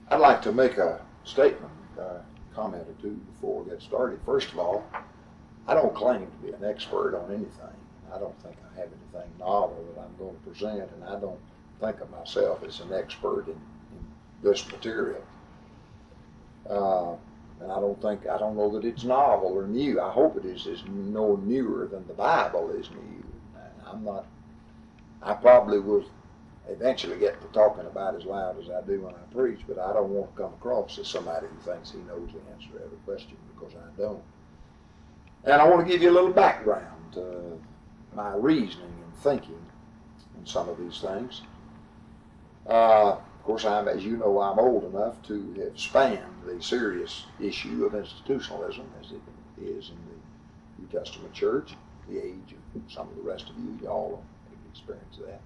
I'd like to make a statement, comment or two before we get started. First of all, I don't claim to be an expert on anything. I don't think I have anything novel that I'm going to present, and I don't think of myself as an expert in this material. And I don't know that it's novel or new. I hope it is no newer than the Bible is new. I probably will eventually get to talking about as loud as I do when I preach, but I don't want to come across as somebody who thinks he knows the answer to every question, because I don't. And I want to give you a little background to my reasoning and thinking in some of these things. Of course, as you know, I'm old enough to have spanned the serious issue of institutionalism as it is in the New Testament church, the age of some of the rest of you all have experienced that.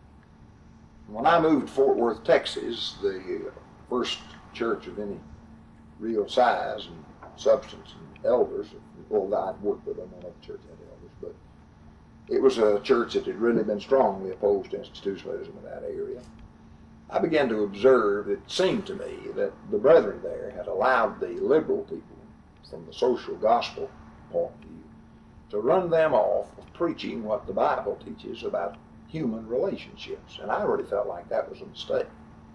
When I moved to Fort Worth, Texas, the first church of any real size and substance and elders, well, I'd worked with them on other church had elders, but it was a church that had really been strongly opposed to institutionalism in that area. I began to observe, it seemed to me, that the brethren there had allowed the liberal people, from the social gospel point of view, to run them off of preaching what the Bible teaches about human relationships. And I really felt like that was a mistake.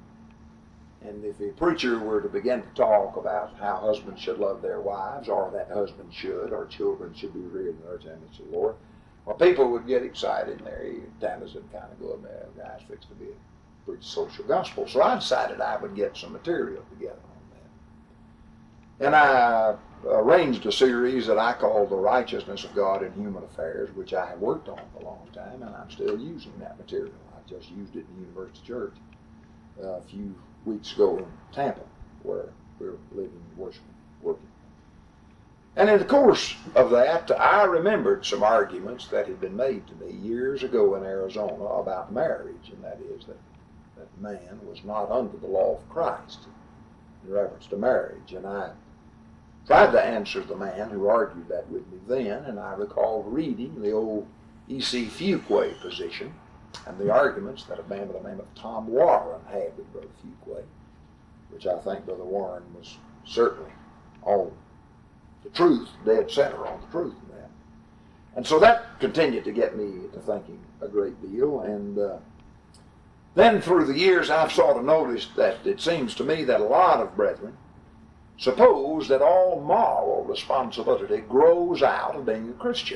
And if a preacher were to begin to talk about how husbands should love their wives, or that husbands should, or children should be reared in the earth image of the Lord, well, people would get excited, and their antennas would kind of go up there. The guy's fixed to be a preach social gospel. So I decided I would get some material together on that. And I arranged a series that I called The Righteousness of God in Human Affairs, which I have worked on for a long time, and I'm still using that material. I just used it in the University Church a few weeks ago in Tampa, where we're living, worshiping, working. And in the course of that, I remembered some arguments that had been made to me years ago in Arizona about marriage, and that is that man was not under the law of Christ in reference to marriage. And I tried to answer the man who argued that with me then, and I recall reading the old E.C. Fuqua position and the arguments that a man by the name of Tom Warren had with Brother Fuqua, which I think Brother Warren was certainly on the truth, dead center on the truth in that. And so that continued to get me to thinking a great deal. And then through the years, I've sort of noticed that it seems to me that a lot of brethren suppose that all moral responsibility grows out of being a Christian.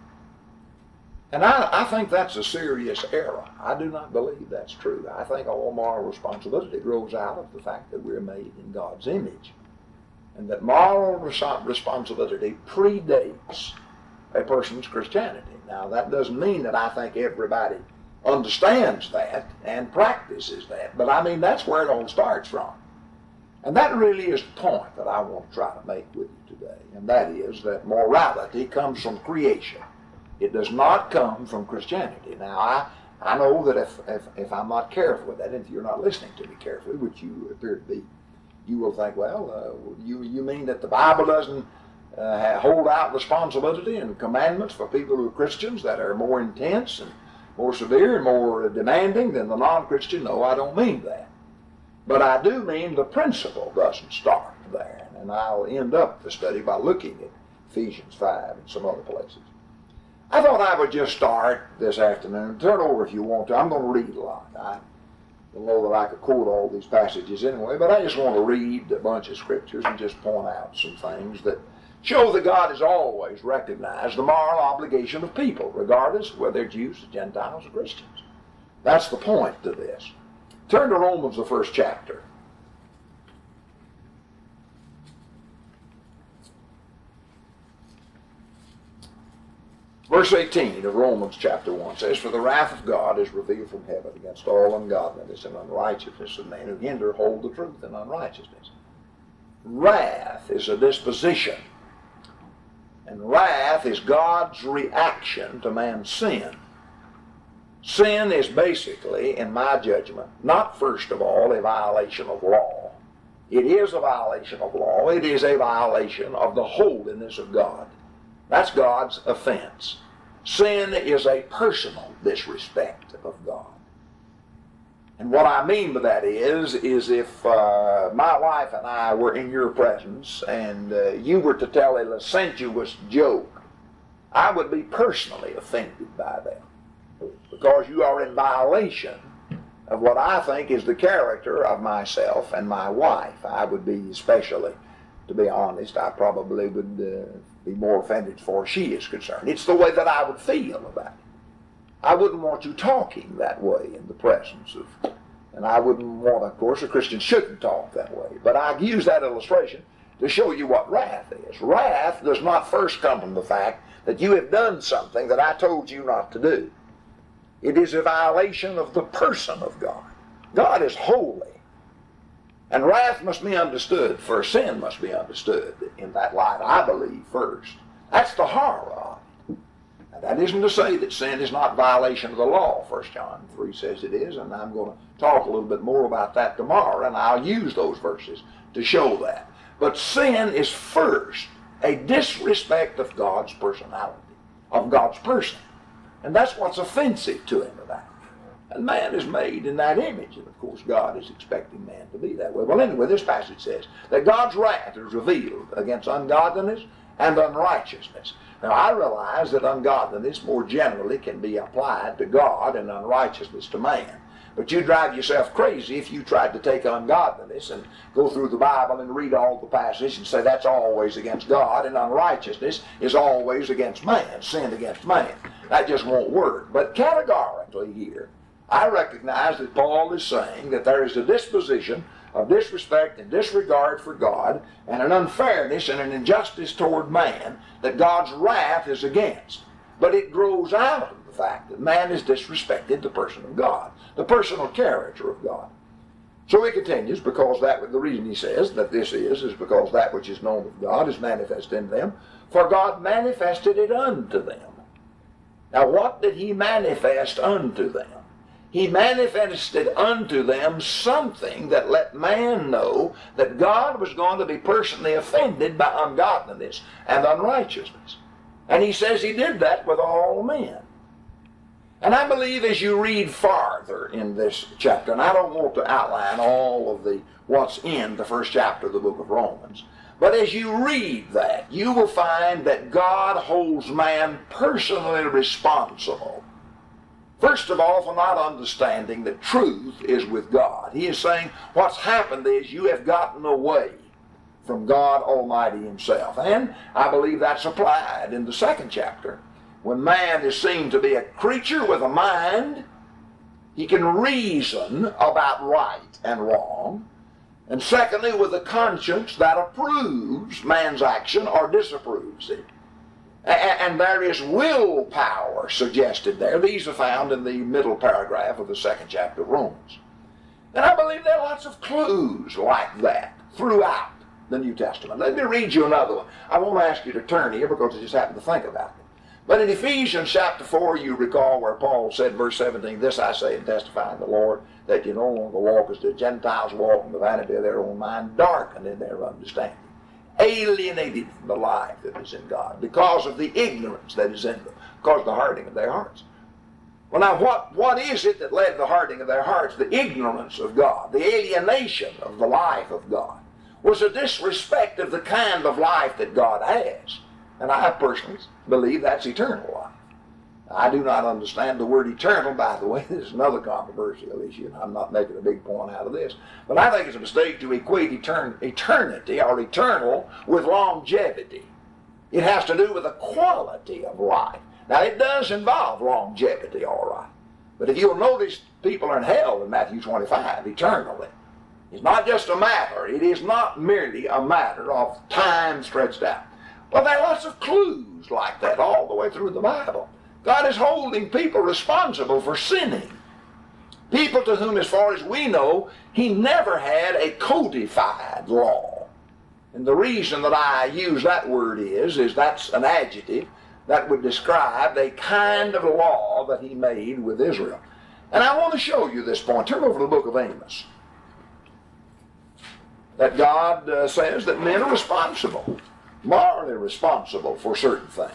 And I think that's a serious error. I do not believe that's true. I think all moral responsibility grows out of the fact that we're made in God's image, and that moral responsibility predates a person's Christianity. Now, that doesn't mean that I think everybody understands that and practices that, but I mean, that's where it all starts from. And that really is the point that I want to try to make with you today, and that is that morality comes from creation. It does not come from Christianity. Now, I know that if I'm not careful with that, and if you're not listening to me carefully, which you appear to be, you will think, well, you mean that the Bible doesn't hold out responsibility and commandments for people who are Christians that are more intense and more severe and more demanding than the non-Christian? No, I don't mean that. But I do mean the principle doesn't start there. And I'll end up the study by looking at Ephesians 5 and some other places. I thought I would just start this afternoon. Turn over if you want to. I'm going to read a lot. I don't know that I could quote all these passages anyway, but I just want to read a bunch of scriptures and just point out some things that show that God has always recognized the moral obligation of people, regardless of whether they're Jews, Gentiles, or Christians. That's the point to this. Turn to Romans, the first chapter. Verse 18 of Romans chapter 1 says, "For the wrath of God is revealed from heaven against all ungodliness and unrighteousness of men who hinder, hold the truth in unrighteousness." Wrath is a disposition. And wrath is God's reaction to man's sin. Sin is basically, in my judgment, not first of all a violation of law. It is a violation of law. It is a violation of the holiness of God. That's God's offense. Sin is a personal disrespect of God. And what I mean by that is if my wife and I were in your presence and you were to tell a licentious joke, I would be personally offended by that, because you are in violation of what I think is the character of myself and my wife. I would be especially, to be honest, I probably would be more offended as far as she is concerned. It's the way that I would feel about it. I wouldn't want you talking that way in the presence of, and I wouldn't want, of course, a Christian shouldn't talk that way. But I use that illustration to show you what wrath is. Wrath does not first come from the fact that you have done something that I told you not to do. It is a violation of the person of God. God is holy. And wrath must be understood, for sin must be understood in that light, I believe, first. That's the horror of it. Now, that isn't to say that sin is not violation of the law. 1 John 3 says it is, and I'm going to talk a little bit more about that tomorrow, and I'll use those verses to show that. But sin is first a disrespect of God's personality, of God's person. And that's what's offensive to him about it. And man is made in that image, and of course God is expecting man to be that way. Well, anyway, this passage says that God's wrath is revealed against ungodliness and unrighteousness. Now, I realize that ungodliness more generally can be applied to God and unrighteousness to man. But you drive yourself crazy if you tried to take ungodliness and go through the Bible and read all the passages and say that's always against God and unrighteousness is always against man, sin against man. That just won't work. But categorically here, I recognize that Paul is saying that there is a disposition of disrespect and disregard for God and an unfairness and an injustice toward man that God's wrath is against. But it grows out of the fact that man has disrespected the person of God, the personal character of God. So he continues, because the reason he says that this is because that which is known of God is manifest in them, for God manifested it unto them. Now what did he manifest unto them? He manifested unto them something that let man know that God was going to be personally offended by ungodliness and unrighteousness. And he says he did that with all men. And I believe as you read farther in this chapter, and I don't want to outline all of what's in the first chapter of the book of Romans, but as you read that, you will find that God holds man personally responsible. First of all, for not understanding that truth is with God. He is saying what's happened is you have gotten away from God Almighty himself. And I believe that's applied in the second chapter. When man is seen to be a creature with a mind, he can reason about right and wrong. And secondly, with a conscience that approves man's action or disapproves it. And there is willpower suggested there. These are found in the middle paragraph of the second chapter of Romans. And I believe there are lots of clues like that throughout the New Testament. Let me read you another one. I won't ask you to turn here because I just happen to think about it. But in Ephesians chapter 4, you recall where Paul said, verse 17, "This I say and testify in the Lord, that you no longer walk as the Gentiles walk in the vanity of their own mind, darkened in their understanding, alienated from the life that is in God, because of the ignorance that is in them, because of the hardening of their hearts." Well, now, what is it that led to the hardening of their hearts? The ignorance of God, the alienation of the life of God, was a disrespect of the kind of life that God has. And I personally believe that's eternal life. I do not understand the word eternal, by the way. This is another controversial issue, and I'm not making a big point out of this. But I think it's a mistake to equate eternity or eternal with longevity. It has to do with the quality of life. Now, it does involve longevity, all right. But if you'll notice, people are in hell in Matthew 25 eternally. It's not just a matter. It is not merely a matter of time stretched out. Well, there are lots of clues like that all the way through the Bible. God is holding people responsible for sinning. People to whom, as far as we know, he never had a codified law. And the reason that I use that word is that's an adjective that would describe a kind of law that he made with Israel. And I want to show you this point. Turn over to the book of Amos. That God says that men are responsible, morally responsible for certain things.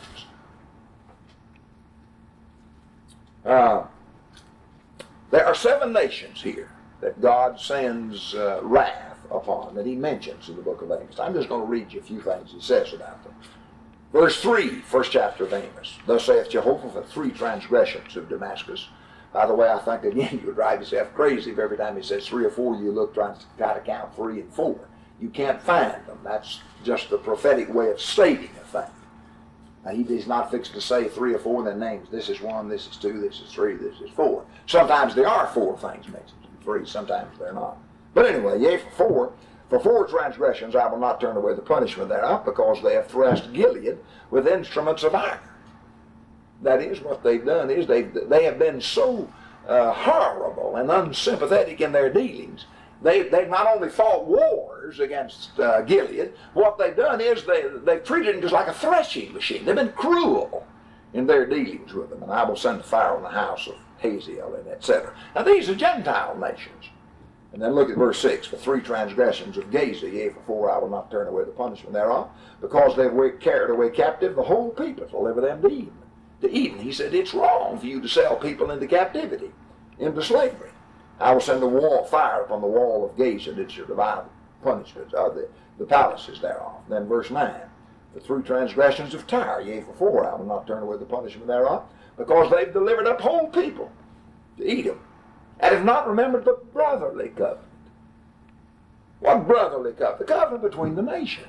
There are 7 nations here that God sends wrath upon, that he mentions in the book of Amos. I'm just going to read you a few things he says about them. Verse 3, first chapter of Amos. Thus saith Jehovah, for 3 transgressions of Damascus. By the way, I think, again, you would drive yourself crazy if every time he says 3 or 4, you look trying to count 3 and 4. You can't find them. That's just the prophetic way of stating a thing. Now, he's not fixed to say 3 or 4 and then names. This is 1, this is 2, this is 3, this is 4. Sometimes there are 4 things mentioned in 3, sometimes they're not. But anyway, yea, for 4 transgressions I will not turn away the punishment thereof, because they have thrust Gilead with instruments of iron. That is, what they've done is they have been so horrible and unsympathetic in their dealings. They've not only fought wars against Gilead, what they've done is they've treated him just like a threshing machine. They've been cruel in their dealings with him. And I will send fire on the house of Hazael, and etc. Now these are Gentile nations. And then look at verse 6. For 3 transgressions of Gaza, yea, for 4 I will not turn away the punishment thereof, because they have carried away captive the whole people, to deliver them to Eden. He said, it's wrong for you to sell people into captivity, into slavery. I will send fire upon the wall of Gaza, that shall divide punishments of the palaces thereof. Then verse 9. For 3 transgressions of Tyre, yea, for 4 I will not turn away the punishment thereof, because they've delivered up whole people to Edom, and have not remembered the brotherly covenant. What brotherly covenant? The covenant between the nations.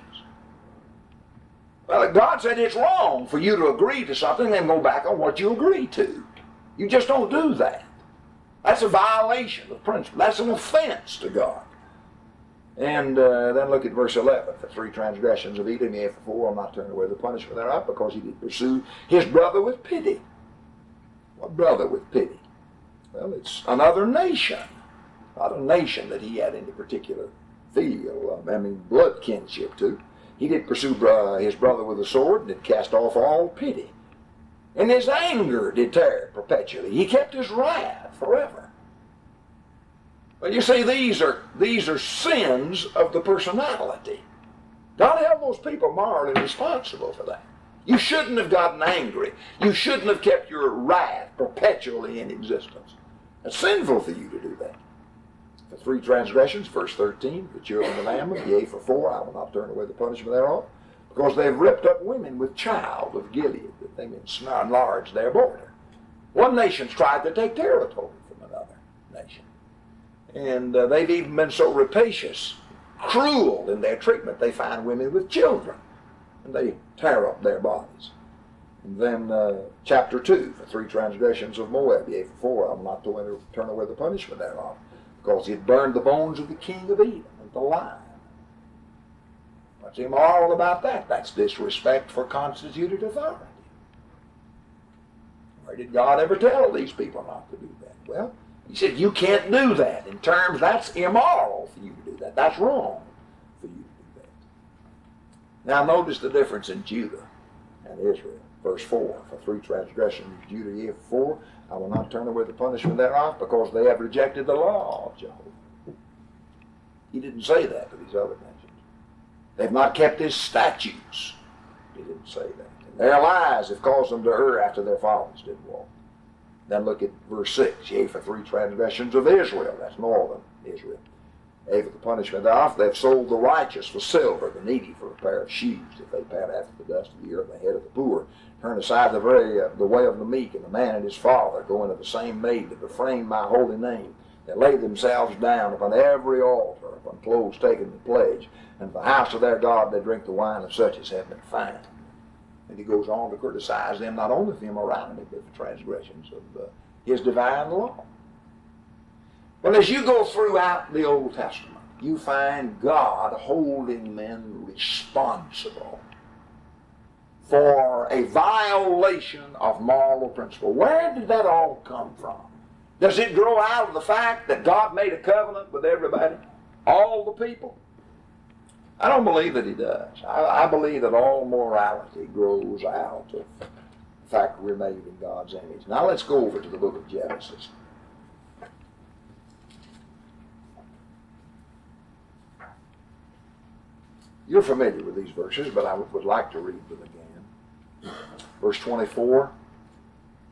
Well, God said it's wrong for you to agree to something and then go back on what you agreed to. You just don't do that. That's a violation of principle. That's an offense to God. And then look at verse 11. For 3 transgressions of Edom, yea, for 4 I'll not turn away the punishment thereof, because he did pursue his brother with pity. What brother with pity? Well, it's another nation. Not a nation that he had any particular blood kinship to. He did pursue his brother with a sword, and did cast off all pity. And his anger did tear perpetually. He kept his wrath forever. Well, you see, these are sins of the personality. God held those people morally responsible for that. You shouldn't have gotten angry. You shouldn't have kept your wrath perpetually in existence. It's sinful for you to do that. For 3 transgressions, verse 13, the children of Ammon, yea, for 4 I will not turn away the punishment thereof, because they have ripped up women with child of Gilead, that they may enlarge their border. One nation's tried to take territory from another nation. And they've even been so rapacious, cruel in their treatment, they find women with children, and they tear up their bodies. And then chapter 2, for 3 transgressions of Moab, yea, for 4 I will not turn away the punishment thereof, because he had burned the bones of the king of Edom with the lion. What's immoral about that? That's disrespect for constituted authority. Where did God ever tell these people not to do that? Well, he said, you can't do that. In terms, that's immoral for you to do that. That's wrong for you to do that. Now notice the difference in Judah and Israel. Verse 4, for 3 transgressions of Judah, yea, for 4 I will not turn away the punishment thereof, because they have rejected the law of Jehovah. He didn't say that to these other nations. They've not kept his statutes. He didn't say that. And their lies have caused them to err after their fathers did walk. Then look at verse 6. Yea, for 3 transgressions of Israel, that's northern Israel. Yea, for the punishment thereof, they have sold the righteous for silver, the needy for a pair of shoes, if they pat after the dust of the earth, the head of the poor. Turn aside the way of the meek, and the man and his father go into the same maid that refrain my holy name. They lay themselves down upon every altar, upon clothes taken in pledge, and in the house of their God they drink the wine of such as have been fined. And he goes on to criticize them not only for immorality, but for transgressions of his divine law. Well, as you go throughout the Old Testament, you find God holding men responsible for a violation of moral principle. Where did that all come from? Does it grow out of the fact that God made a covenant with everybody, all the people? I don't believe that he does. I believe that all morality grows out of the fact that we're made in God's image. Now let's go over to the book of Genesis. You're familiar with these verses, but I would like to read them again. Verse 24.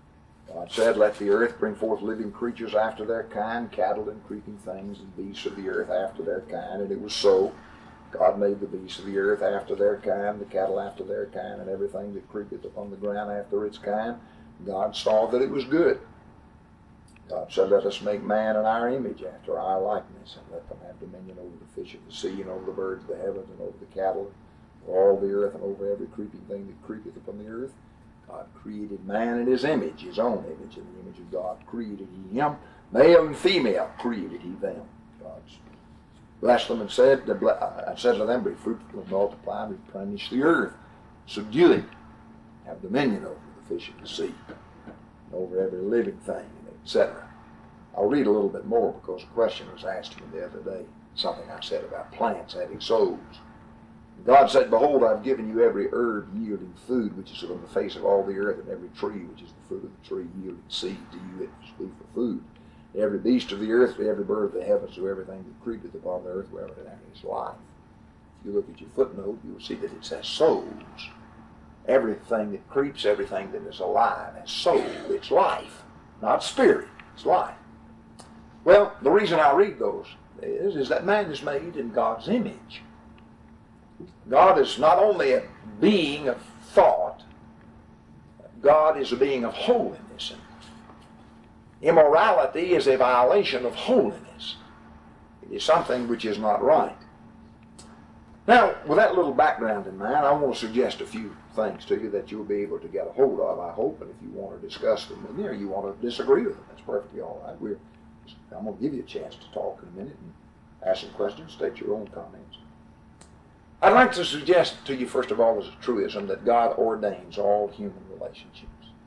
God said, let the earth bring forth living creatures after their kind, cattle and creeping things, and beasts of the earth after their kind. And it was so. God made the beasts of the earth after their kind, the cattle after their kind, and everything that creepeth upon the ground after its kind. God saw that it was good. God said, let us make man in our image, after our likeness, and let them have dominion over the fish of the sea, and over the birds of the heavens, and over the cattle, and over all the earth, and over every creeping thing that creepeth upon the earth. God created man in his image, his own image. In the image of God created he him. Male and female created he them. God blessed them and said to them, be fruitful and multiply, replenish the earth, subdue it, have dominion over the fish of the sea, and over every living thing, etc. I'll read a little bit more because a question was asked to me the other day, something I said about plants having souls. God said, behold, I've given you every herb yielding food, which is on the face of all the earth, and every tree, which is the fruit of the tree, yielding seed to you, it is food for food. To every beast of the earth, to every bird of the heavens, to everything that creepeth upon the earth, wherever it has life. If you look at your footnote, you will see that it says souls. Everything that creeps, everything that is alive has soul. It's life, not spirit. It's life. Well, the reason I read those is that man is made in God's image. God is not only a being of thought, God is a being of holiness. And immorality is a violation of holiness. It is something which is not right. Now, with that little background in mind, I want to suggest a few things to you that you'll be able to get a hold of, I hope, and if you want to discuss them with me or you want to disagree with them, that's perfectly all right. I'm going to give you a chance to talk in a minute and ask some questions, state your own comments. I'd like to suggest to you, first of all, as a truism, that God ordains all human relationships.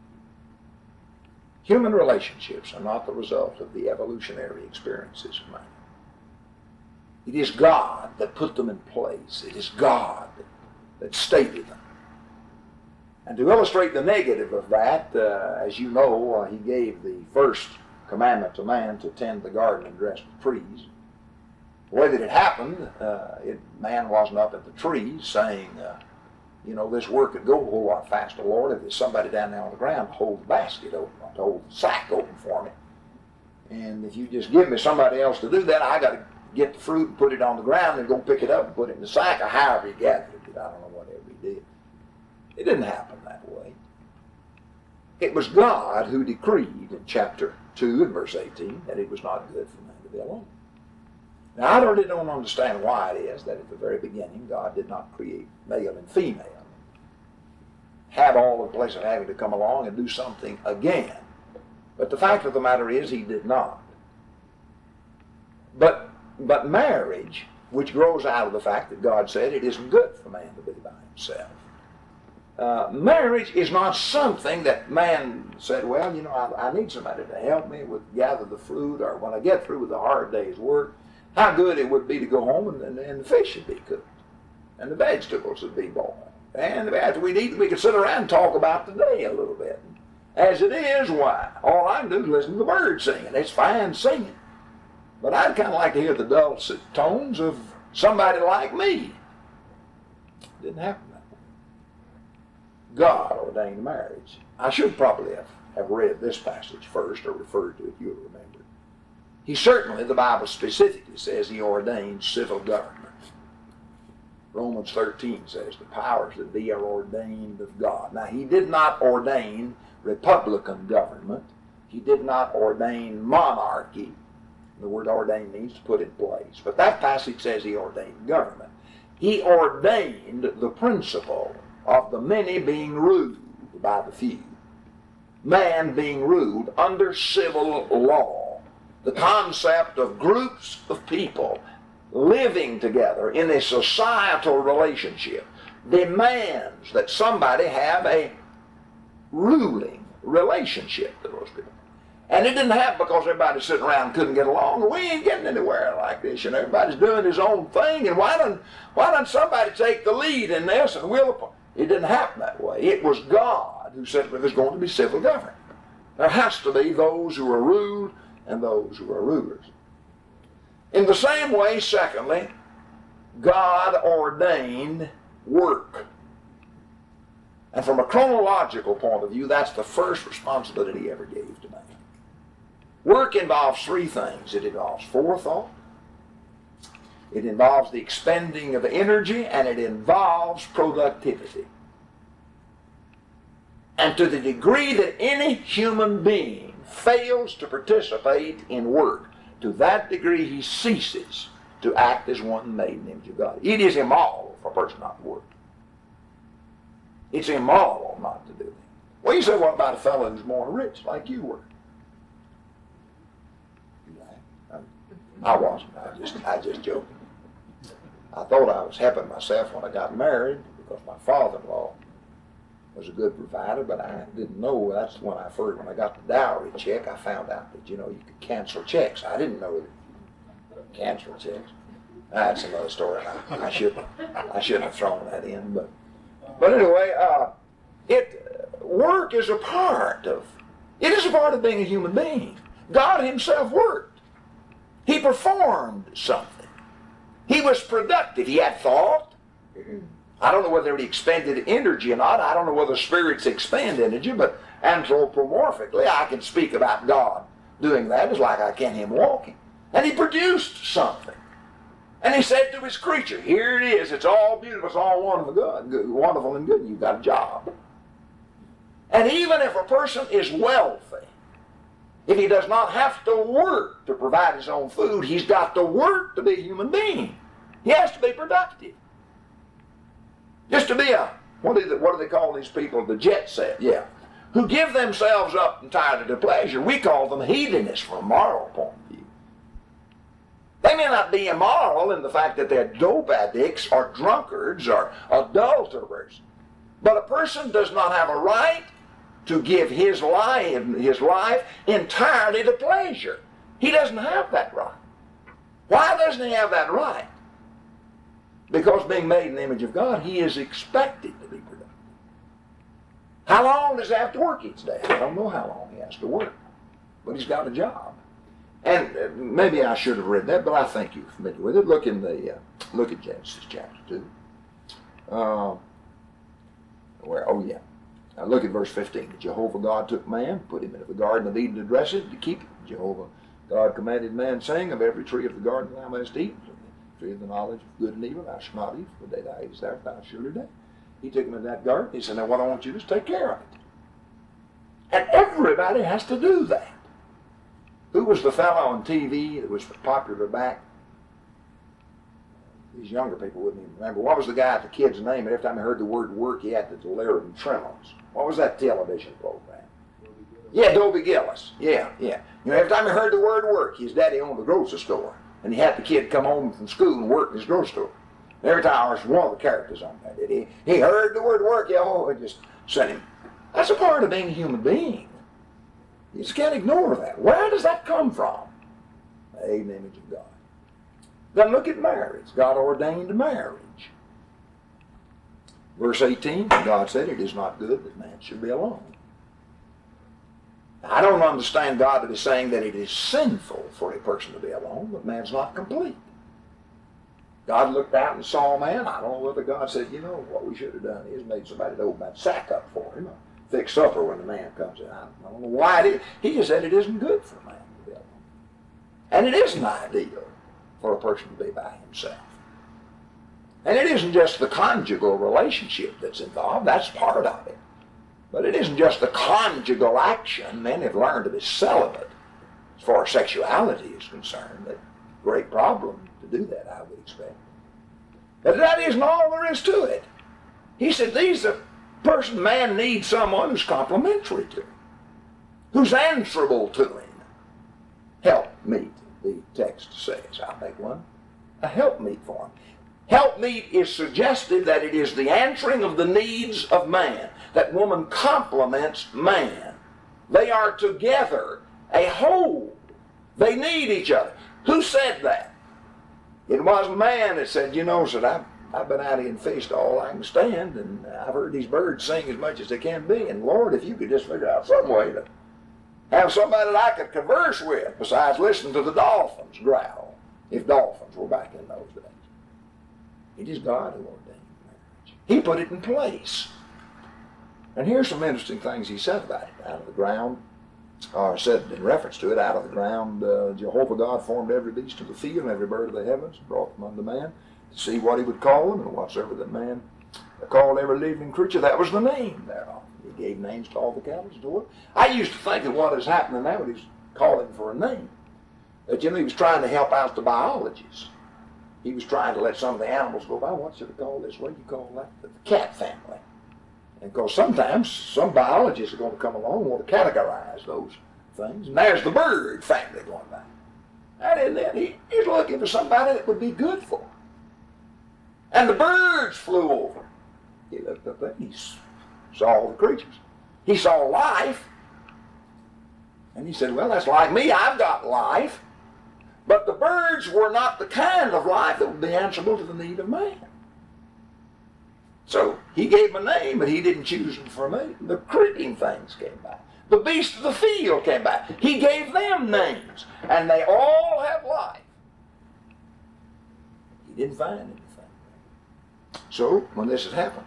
Human relationships are not the result of the evolutionary experiences of man. It is God that put them in place. It is God that stated them. And to illustrate the negative of that, as you know, he gave the first commandment to man to tend the garden and dress the trees. The way that it happened, man wasn't up at the trees saying, this work could go a whole lot faster, Lord, if there's somebody down there on the ground to hold the basket open, to hold the sack open for me. And if you just give me somebody else to do that, I got to get the fruit and put it on the ground and go pick it up and put it in the sack, or however he gathered it. I don't know whatever he did. It didn't happen that way. It was God who decreed in chapter 2 and verse 18 that it was not good for man to be alone. Now, I really don't understand why it is that at the very beginning God did not create male and female, have all the place of having to come along and do something again. But the fact of the matter is he did not. But marriage, which grows out of the fact that God said it isn't good for man to be by himself. Marriage is not something that man said, well, I need somebody to help me with gather the fruit, or when I get through with a hard day's work, how good it would be to go home and the fish would be cooked, and the vegetables would be boiled. And after we'd eat, we could sit around and talk about the day a little bit. As it is, why? All I can do is listen to the birds singing. It's fine singing. But I'd kind of like to hear the dulcet tones of somebody like me. It didn't happen that way. God ordained marriage. I should probably have read this passage first, or referred to it, you'll remember. He certainly, the Bible specifically says, he ordained civil government. Romans 13 says the powers that be are ordained of God. Now, he did not ordain republican government. He did not ordain monarchy. The word ordain means to put in place. But that passage says he ordained government. He ordained the principle of the many being ruled by the few. Man being ruled under civil law. The concept of groups of people living together in a societal relationship demands that somebody have a ruling relationship to those people. And it didn't happen because everybody's sitting around and couldn't get along. We ain't getting anywhere like this. Everybody's doing his own thing, and why don't somebody take the lead in this and it didn't happen that way. It was God who said there's going to be civil government. There has to be those who are ruled and those who are rulers. In the same way, secondly, God ordained work. And from a chronological point of view, that's the first responsibility he ever gave to man. Work involves three things. It involves forethought, it involves the expending of energy, and it involves productivity. And to the degree that any human being fails to participate in work, to that degree he ceases to act as one made in the image of God. It is immoral for a person not to work. It's immoral not to do it. Well, you say, what about a fellow who's more rich like you were? I wasn't. I just joking. I thought I was helping myself when I got married because my father-in-law was a good provider, but I didn't know. That's when I got the dowry check, I found out that, you could cancel checks. I didn't know that you could cancel checks. That's another story. I shouldn't have thrown that in, but anyway, work is a part of being a human being. God himself worked. He performed something. He was productive. He had thought. I don't know whether he expended energy or not. I don't know whether spirits expend energy, but anthropomorphically, I can speak about God doing that as like I can him walking. And he produced something. And he said to his creature, here it is. It's all beautiful. It's all wonderful and good. You've got a job. And even if a person is wealthy, if he does not have to work to provide his own food, he's got to work to be a human being. He has to be productive. Just to be what do they call these people? The jet set, yeah. Who give themselves up entirely to pleasure. We call them hedonists from a moral point of view. They may not be immoral in the fact that they're dope addicts or drunkards or adulterers. But a person does not have a right to give his life entirely to pleasure. He doesn't have that right. Why doesn't he have that right? Because being made in the image of God, he is expected to be productive. How long does he have to work each day? I don't know how long he has to work, but he's got a job. And maybe I should have read that, but I think you're familiar with it. Look at Genesis chapter 2. Now look at verse 15. Jehovah God took man, put him into the garden of Eden to dress it, to keep it. Jehovah God commanded man, saying, of every tree of the garden thou mayest eat, of the tree of the knowledge of good and evil thou shalt not eat, for the day thou eatest thereof thou shalt surely die. He took him into that garden. He said, now what I want you to do is take care of it. And everybody has to do that. Who was the fellow on TV that was popular back? These younger people wouldn't even remember. What was the guy at the kid's name? And every time he heard the word work, he had to delirium and tremors. What was that television program? Yeah, Dobie Gillis. Yeah. Every time he heard the word work, his daddy owned a grocery store. And he had the kid come home from school and work in his grocery store. And every time there was one of the characters on there, he heard the word work, it just sent him. That's a part of being a human being. You just can't ignore that. Where does that come from? Made in the image of God. Then look at marriage. God ordained marriage. Verse 18, God said, it is not good that man should be alone. Now, I don't understand God to be saying that it is sinful for a person to be alone, but man's not complete. God looked out and saw man. I don't know whether God said, what we should have done is made somebody to open that sack up for him, fix supper when the man comes in. I don't know why it is. He just said it isn't good for a man to be alone. And it isn't ideal for a person to be by himself. And it isn't just the conjugal relationship that's involved. That's part of it. But it isn't just the conjugal action. Men have learned to be celibate as far as sexuality is concerned. That's a great problem to do that, I would expect. But that isn't all there is to it. He said, man needs someone who's complementary to him, who's answerable to him. Helpmeet, the text says. I'll make one. A helpmeet for him. Helpmeet is suggestive that it is the answering of the needs of man, that woman complements man. They are together, a whole. They need each other. Who said that? It was man that said, I've been out here and fished all I can stand, and I've heard these birds sing as much as they can be, and Lord, if you could just figure out some way to have somebody that I could converse with besides listening to the dolphins growl, if dolphins were back in those days. It is God who ordained marriage. He put it in place. And here's some interesting things he said about it. Out of the ground, or said in reference to it, out of the ground, Jehovah God formed every beast of the field and every bird of the heavens, and brought them unto man to see what he would call them, and whatsoever that man called every living creature, that was the name thereof. He gave names to all the cattle and to it. I used to think that what is happening now is calling for a name. That, he was trying to help out the biologists. He was trying to let some of the animals go by. What should I call this? What do you call that? The cat family. And because sometimes some biologists are going to come along and want to categorize those things. And there's the bird family going by. And then he's looking for somebody that would be good for him. And the birds flew over. He looked up there and he saw all the creatures. He saw life. And he said, well, that's like me. I've got life. But the birds were not the kind of life that would be answerable to the need of man. So he gave them a name, but he didn't choose them for me. The creeping things came by. The beasts of the field came by. He gave them names, and they all have life. He didn't find anything. So when this had happened,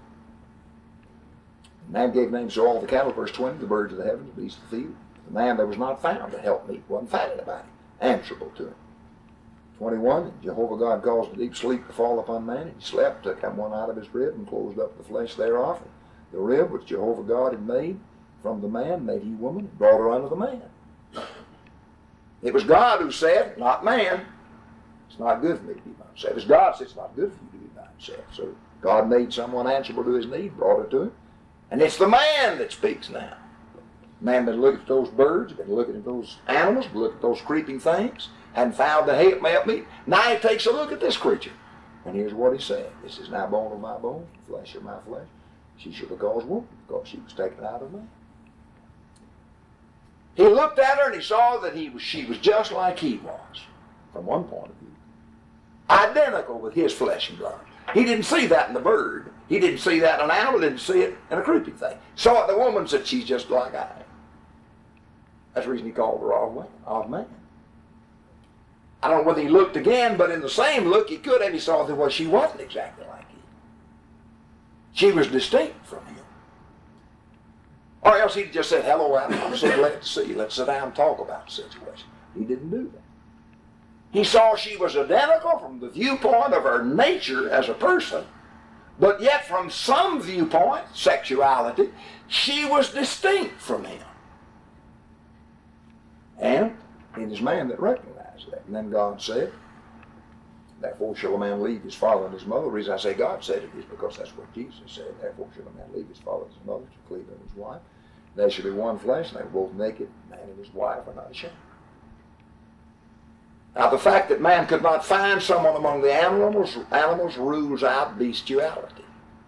man gave names to all the cattle, verse 20, the birds of the heavens, the beasts of the field. The man that was not found to help meet wasn't finding anybody answerable to him. 21, Jehovah God caused a deep sleep to fall upon man, and he slept, took one out of his rib, and closed up the flesh thereof. And the rib which Jehovah God had made from the man made he woman, and brought her unto the man. It was God who said, not man, it's not good for me to be by myself. It's God said it's not good for you to be by himself. So God made someone answerable to his need, brought it to him. And it's the man that speaks now. Man been looking at those birds, been looking at those animals, been looking at those creeping things, and found to help me. Now he takes a look at this creature. And here's what he said. This is now bone of my bones, flesh of my flesh. She shall be called woman, because she was taken out of man. He looked at her and he saw that she was just like he was, from one point of view. Identical with his flesh and blood. He didn't see that in the bird. He didn't see that in an animal. Didn't see it in a creeping thing. Saw it in the woman, said, she's just like I am. That's the reason he called her of man. I don't know whether he looked again, but in the same look he could, and he saw that she wasn't exactly like him. She was distinct from him. Or else he'd just said, hello, I'm so glad to see you. Let's sit down and talk about the situation. He didn't do that. He saw she was identical from the viewpoint of her nature as a person, but yet from some viewpoint, sexuality, she was distinct from him. And it is man that recognized that. And then God said, therefore shall a man leave his father and his mother. The reason I say God said it is because that's what Jesus said. Therefore shall a man leave his father and his mother to cleave unto his wife. They shall be one flesh, and they were both naked. Man and his wife are not ashamed. Now the fact that man could not find someone among the animals rules out bestiality.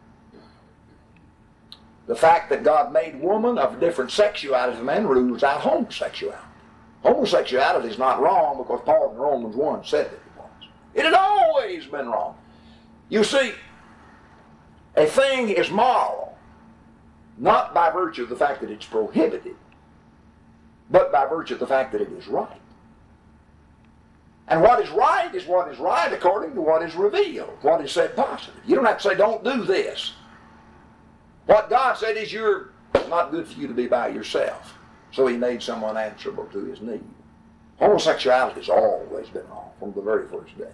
The fact that God made woman of different sexuality than man rules out homosexuality. Homosexuality is not wrong because Paul in Romans 1 said that it was. It had always been wrong. You see, a thing is moral not by virtue of the fact that it's prohibited, but by virtue of the fact that it is right. And what is right according to what is revealed, what is said positive. You don't have to say, don't do this. What God said is it's not good for you to be by yourself. So he made someone answerable to his need. Homosexuality has always been wrong from the very first day.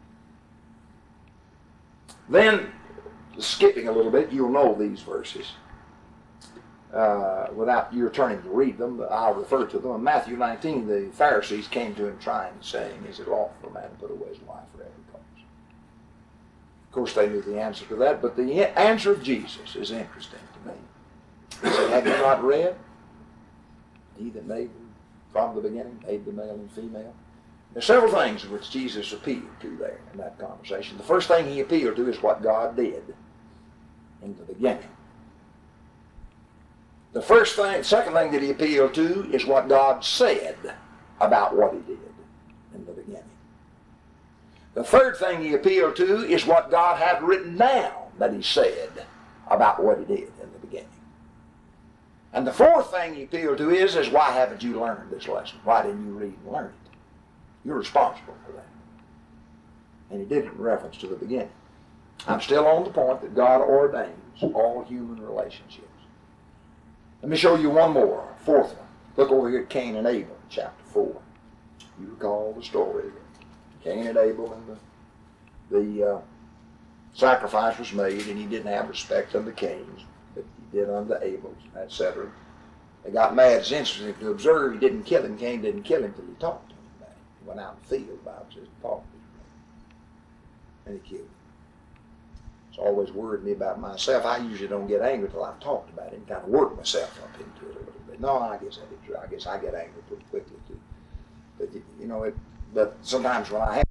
Then, skipping a little bit, you'll know these verses. Without your turning to read them, I'll refer to them. In Matthew 19, the Pharisees came to him trying, saying, is it lawful for a man to put away his wife for every cause? Of course, they knew the answer to that, but the answer of Jesus is interesting to me. He said, have you not read? He that made them from the beginning, made the male and female. There's several things in which Jesus appealed to there in that conversation. The first thing he appealed to is what God did in the beginning. The second thing that he appealed to is what God said about what he did in the beginning. The third thing he appealed to is what God had written down that he said about what he did in the beginning. And the fourth thing he appealed to is why haven't you learned this lesson? Why didn't you read and learn it? You're responsible for that. And he did it in reference to the beginning. I'm still on the point that God ordains all human relationships. Let me show you one more, fourth one. Look over here at Cain and Abel, chapter 4. You recall the story. Cain and Abel, and the sacrifice was made, and he didn't have respect unto Cain's, but he did unto Abel's, etc. They got mad. It's interesting to observe. He didn't kill him. Cain didn't kill him until he talked to him about it. He went out in the field, the Bible says, talked to him, and he killed him. It's always worried me about myself. I usually don't get angry until I've talked about it and kind of work myself up into it a little bit. No, I guess that is true. I guess I get angry pretty quickly too. But you know, but sometimes when I have,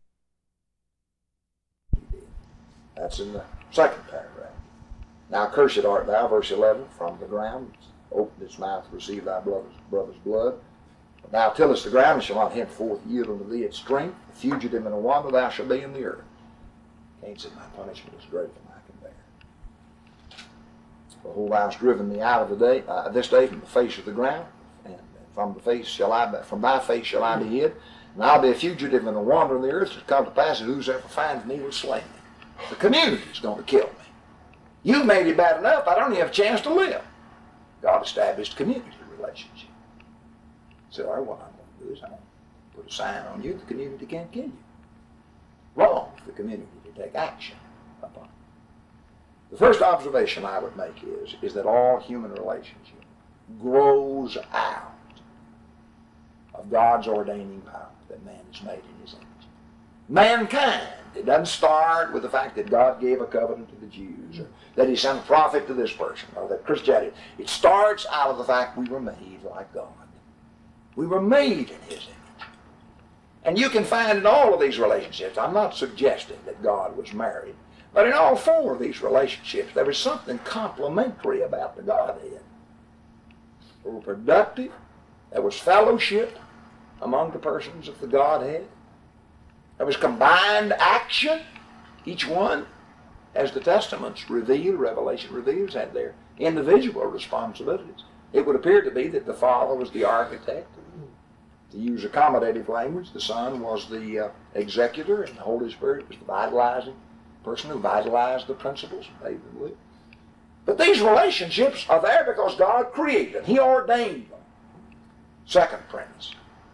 that's in the second paragraph. Now cursed art thou, verse 11, from the ground, opened its mouth to receive thy brother's blood. But thou tillest the ground, and shall not henceforth yield unto thee its strength. A fugitive and a wanderer thou shalt be in the earth. Cain said, my punishment is greater than I can bear. Behold, thou hast driven me out of this day from the face of the ground, and from thy face shall I be hid. And I'll be a fugitive and a wanderer in the earth. It shall come to pass that whosoever finds me will slay me. The community is going to kill me. You've made it bad enough, I don't even have a chance to live. God established a community relationship. So what I'm going to do is I'm going to put a sign on you, the community can't kill you. Wrong for the community to take action upon it. The first observation I would make is that all human relationship grows out of God's ordaining power that man is made in his image. Mankind, it doesn't start with the fact that God gave a covenant to the Jews, or that he sent a prophet to this person, or that Christianity. It starts out of the fact we were made like God. We were made in his image. And you can find in all of these relationships, I'm not suggesting that God was married, but in all four of these relationships, there was something complementary about the Godhead. They were productive. There was fellowship among the persons of the Godhead. There was combined action. Each one, as the Testaments reveal, Revelation reveals, had their individual responsibilities. It would appear to be that the Father was the architect. To use accommodative language, the Son was the executor, and the Holy Spirit was the vitalizing person who vitalized the principles and made them live. But these relationships are there because God created them. He ordained them. Second premise.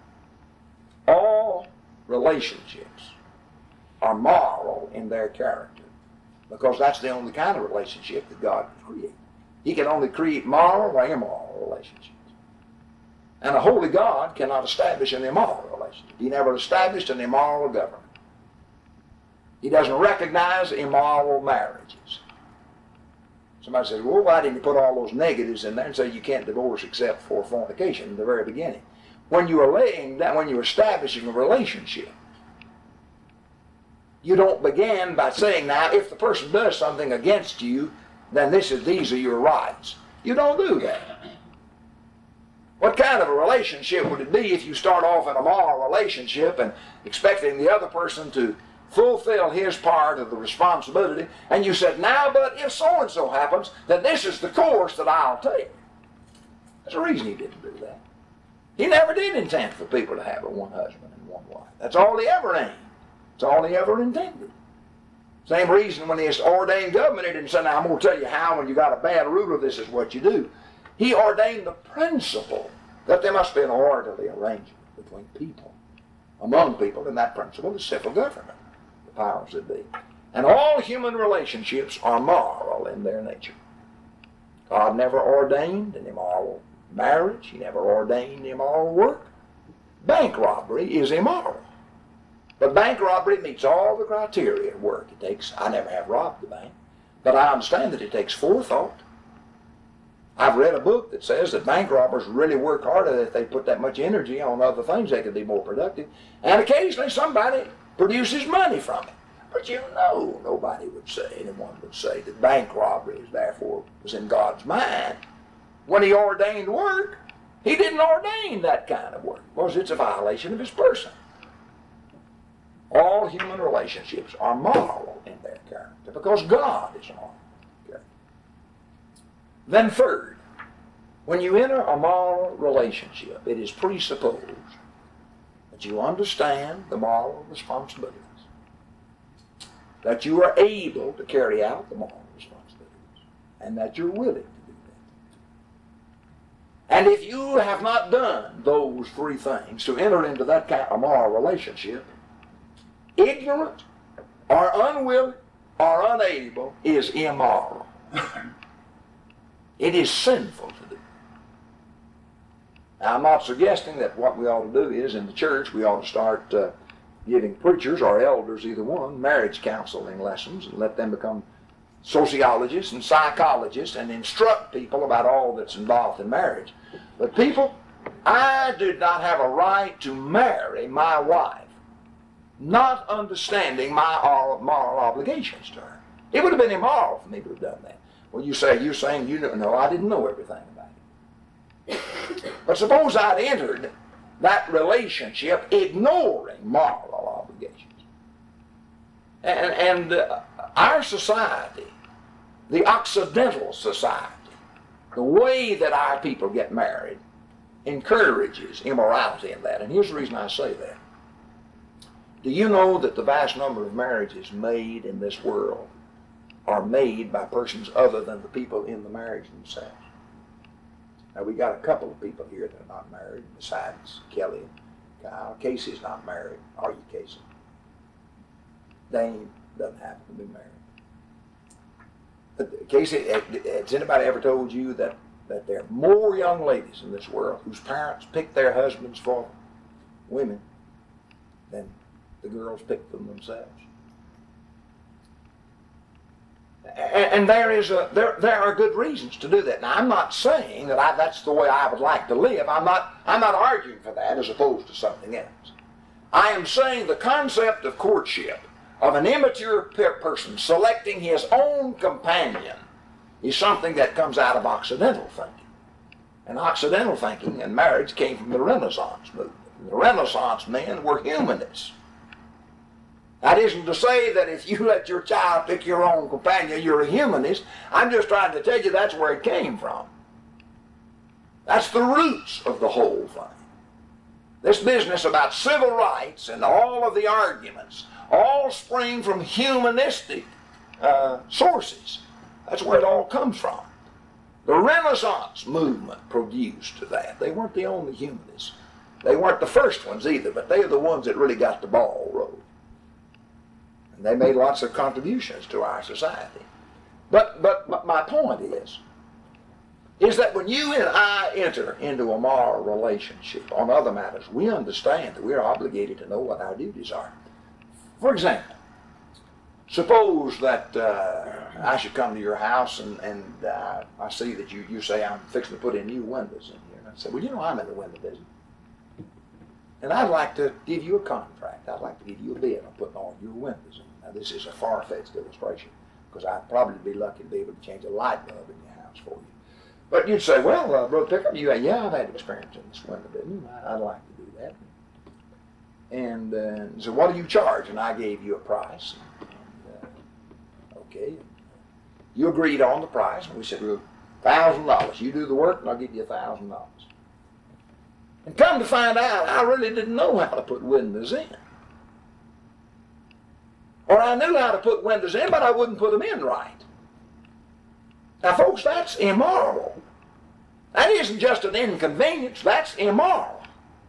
All relationships are moral in their character because that's the only kind of relationship that God can create. He can only create moral or immoral relationships. And a holy God cannot establish an immoral relationship. He never established an immoral government. He doesn't recognize immoral marriages. Somebody says, well, why didn't you put all those negatives in there and say you can't divorce except for fornication in the very beginning? When you are laying down, when you're establishing a relationship, you don't begin by saying, now, if the person does something against you, then these are your rights. You don't do that. What kind of a relationship would it be if you start off in a moral relationship and expecting the other person to fulfill his part of the responsibility, and you said, now, but if so-and-so happens, then this is the course that I'll take. There's a reason he didn't do that. He never did intend for people to have one husband and one wife. That's all he ever aimed. That's all he ever intended. Same reason when he ordained government, he didn't say, now I'm going to tell you how when you got a bad ruler, this is what you do. He ordained the principle that there must be an orderly arrangement between people, among people, and that principle is civil government, the powers that be. And all human relationships are moral in their nature. God never ordained an immoral marriage. He never ordained immoral work. Bank robbery is immoral. But bank robbery meets all the criteria of work. I never have robbed the bank, but I understand that it takes forethought. I've read a book that says that bank robbers really work harder if they put that much energy on other things. They could be more productive. And occasionally somebody produces money from it. But you know, nobody would say, anyone would say that bank robbery is therefore was in God's mind. When he ordained work, he didn't ordain that kind of work because it's a violation of his person. All human relationships are moral in their character because God is moral in character. Then third, when you enter a moral relationship, it is presupposed that you understand the moral responsibilities, that you are able to carry out the moral responsibilities, and that you're willing to do And if you have not done those three things to enter into that kind of moral relationship, ignorant or unwilling or unable is immoral. It is sinful to do. Now, I'm not suggesting that what we ought to do is, in the church, we ought to start giving preachers or elders, either one, marriage counseling lessons and let them become sociologists and psychologists and instruct people about all that's involved in marriage. But people, I did not have a right to marry my wife, not understanding my moral obligations to her. It would have been immoral for me to have done that. Well, you're saying you know, no, I didn't know everything about it. But suppose I'd entered that relationship ignoring moral obligations. And our society, the Occidental society, the way that our people get married encourages immorality in that. And here's the reason I say that. Do you know that the vast number of marriages made in this world are made by persons other than the people in the marriage themselves? Now, we got a couple of people here that are not married, besides Kelly and Kyle. Casey's not married. Are you, Casey? Dane doesn't happen to be married. But Casey, has anybody ever told you that there are more young ladies in this world whose parents pick their husbands for women than the girls pick them themselves? And there are good reasons to do that. Now, I'm not saying that that's the way I would like to live. I'm not arguing for that as opposed to something else. I am saying the concept of courtship, of an immature person selecting his own companion, is something that comes out of Occidental thinking. And Occidental thinking and marriage came from the Renaissance movement. The Renaissance men were humanists. That isn't to say that if you let your child pick your own companion, you're a humanist. I'm just trying to tell you that's where it came from. That's the roots of the whole thing. This business about civil rights and all of the arguments all spring from humanistic sources. That's where it all comes from. The Renaissance movement produced that. They weren't the only humanists. They weren't the first ones either, but they are the ones that really got the ball rolling. And they made lots of contributions to our society. But my point is that when you and I enter into a moral relationship on other matters, we understand that we're obligated to know what our duties are. For example, suppose that I should come to your house and I see that you say I'm fixing to put in new windows in here. And I say, well, you know, I'm in the window business. And I'd like to give you a contract. I'd like to give you a bid on putting all your windows in. Now, this is a far-fetched illustration because I'd probably be lucky to be able to change a light bulb in your house for you. But you'd say, well, Brother Pickup, yeah, I've had experience in this window business. I'd like to do that. And so what do you charge? And I gave you a price. Okay. You agreed on the price. And we said, well, $1,000. You do the work and I'll give you $1,000. And come to find out, I really didn't know how to put windows in. Or I knew how to put windows in, but I wouldn't put them in right. Now, folks, that's immoral. That isn't just an inconvenience, that's immoral.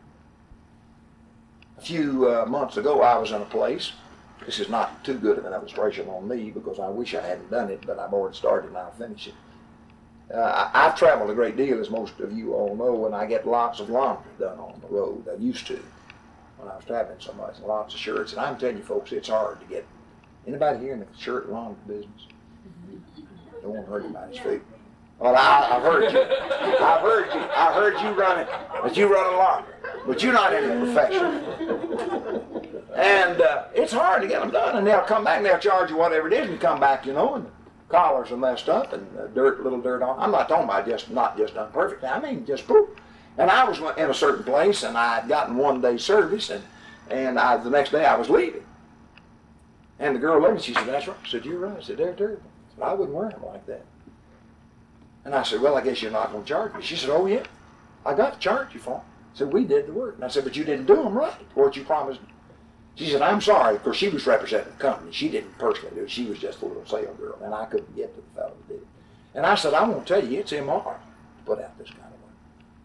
A few months ago, I was in a place. This is not too good of an illustration on me because I wish I hadn't done it, but I've already started and I'll finish it. I've traveled a great deal, as most of you all know, and I get lots of laundry done on the road. I used to when I was traveling so much, and lots of shirts. And I'm telling you, folks, it's hard to get. Anybody here in the shirt and laundry business? Don't want to hurt anybody's feet. Well, I've heard you. I heard you running, but you run a laundry. But you're not in the profession. And it's hard to get them done. And they'll come back and they'll charge you whatever it is and come back, you know, and the collars are messed up and little dirt on. I'm not talking about not just done perfectly. I mean, just poof. And I was in a certain place and I had gotten 1 day service and the next day I was leaving. And the girl looked at me, she said, that's right. I said, you're right. I said, they're terrible. I said, I wouldn't wear them like that. And I said, well, I guess you're not going to charge me. She said, oh, yeah. I got to charge you for them. I said, we did the work. And I said, but you didn't do them right, what you promised me. She said, I'm sorry. Of course, she was representing the company. She didn't personally do it. She was just a little sale girl, and I couldn't get to the fellow who did it. And I said, I won't tell you, it's immoral to put out this kind of work.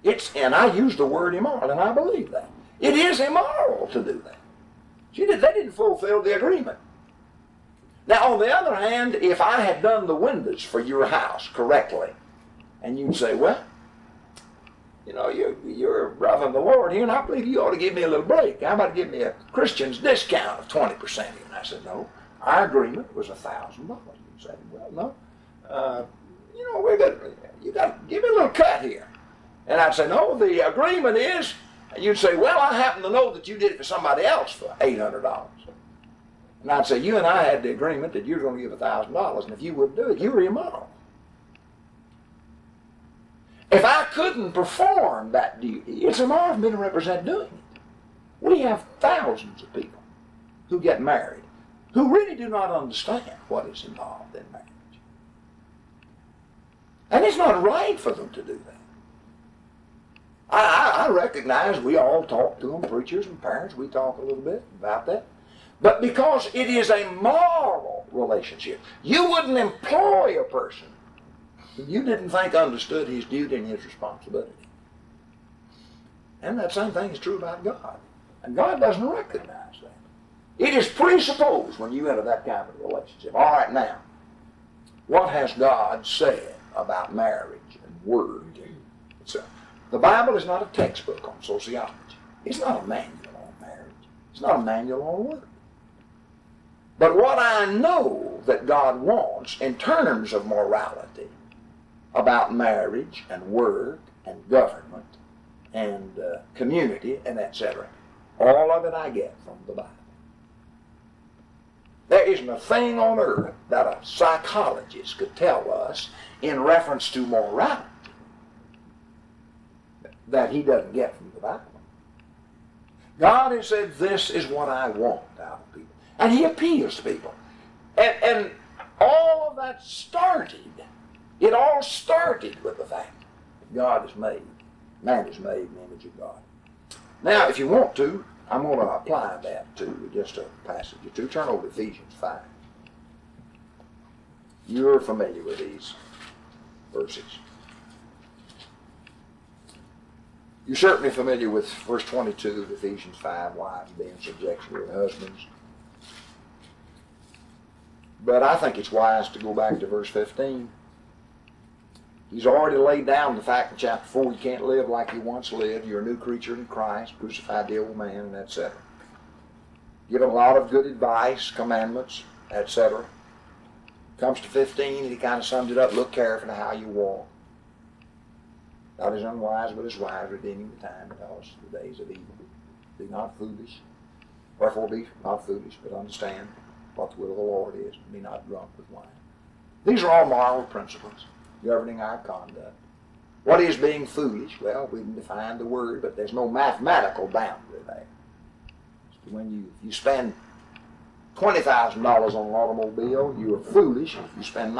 And I use the word immoral, and I believe that. It is immoral to do that. They didn't fulfill the agreement. Now, on the other hand, if I had done the windows for your house correctly, and you'd say, well, you're a brother in the Lord here, and I believe you ought to give me a little break. How about give me a Christian's discount of 20%? And I said, no, our agreement was $1,000. You'd say, well, no, we're good. You got to give me a little cut here. And I'd say, no, the agreement is, and you'd say, well, I happen to know that you did it for somebody else for $800. And I'd say, you and I had the agreement that you're going to give $1,000, and if you wouldn't do it, you were immoral. If I couldn't perform that duty, it's immoral for me to represent doing it. We have thousands of people who get married who really do not understand what is involved in marriage. And it's not right for them to do that. I recognize we all talk to them, preachers and parents, we talk a little bit about that. But because it is a moral relationship, you wouldn't employ a person who you didn't think understood his duty and his responsibility. And that same thing is true about God. And God doesn't recognize that. It is presupposed when you enter that kind of relationship. All right, now, what has God said about marriage and word? The Bible is not a textbook on sociology. It's not a manual on marriage. It's not a manual on word. But what I know that God wants in terms of morality about marriage and work and government and community and etc., all of it I get from the Bible. There isn't a thing on earth that a psychologist could tell us in reference to morality that he doesn't get from the Bible. God has said, this is what I want out of people. And he appeals to people. And all of that it all started with the fact that man is made in the image of God. Now, if you want to, I'm going to apply that to just a passage or two. Turn over to Ephesians 5. You're familiar with these verses. You're certainly familiar with verse 22 of Ephesians 5, wives be in subjection to their husbands. But I think it's wise to go back to verse 15. He's already laid down the fact in chapter 4 you can't live like you once lived. You're a new creature in Christ, crucified the old man, and etc. Given a lot of good advice, commandments, etc. Comes to 15 and he kind of sums it up. Look carefully how you walk. Not as unwise, but as wise, redeeming the time, because the days of evil. Be not foolish. Wherefore be not foolish, but understand what the will of the Lord is. Be not drunk with wine. These are all moral principles governing our conduct. What is being foolish? Well, we can define the word, but there's no mathematical boundary there. So when you spend $20,000 on an automobile, you are foolish. If you spend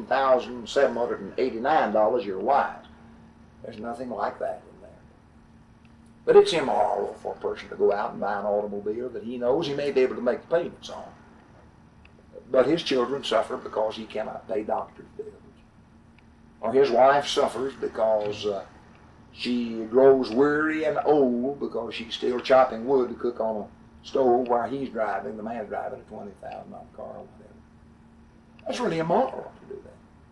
$19,789, you're wise. There's nothing like that in there. But it's immoral for a person to go out and buy an automobile that he knows he may be able to make the payments on. But his children suffer because he cannot pay doctor's bills. Or his wife suffers because she grows weary and old because she's still chopping wood to cook on a stove while he's driving, the man's driving a $20,000 car or whatever. That's really immoral to do that.